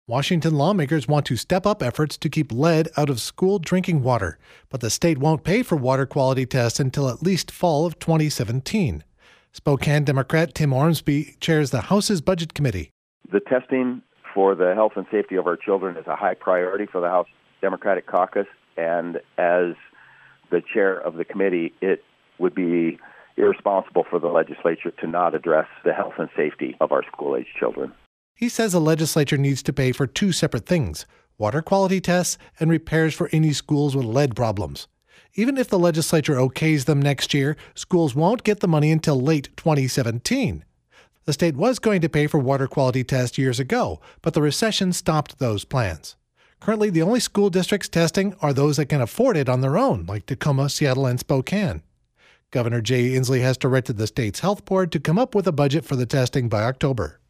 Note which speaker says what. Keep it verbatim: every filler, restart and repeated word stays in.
Speaker 1: Washington lawmakers want to step up efforts to keep lead out of school drinking water, but the state won't pay for water quality tests until at least fall of twenty seventeen. Spokane Democrat Tim Ormsby chairs the House's Budget Committee.
Speaker 2: The testing for the health and safety of our children is a high priority for the House Democratic Caucus, and as the chair of the committee, it would be irresponsible for the legislature to not address the health and safety of our school-age children.
Speaker 1: He says the legislature needs to pay for two separate things: water quality tests and repairs for any schools with lead problems. Even if the legislature okays them next year, schools won't get the money until late twenty seventeen. The state was going to pay for water quality tests years ago, but the recession stopped those plans. Currently, the only school districts testing are those that can afford it on their own, like Tacoma, Seattle, and Spokane. Governor Jay Inslee has directed the state's health board to come up with a budget for the testing by October.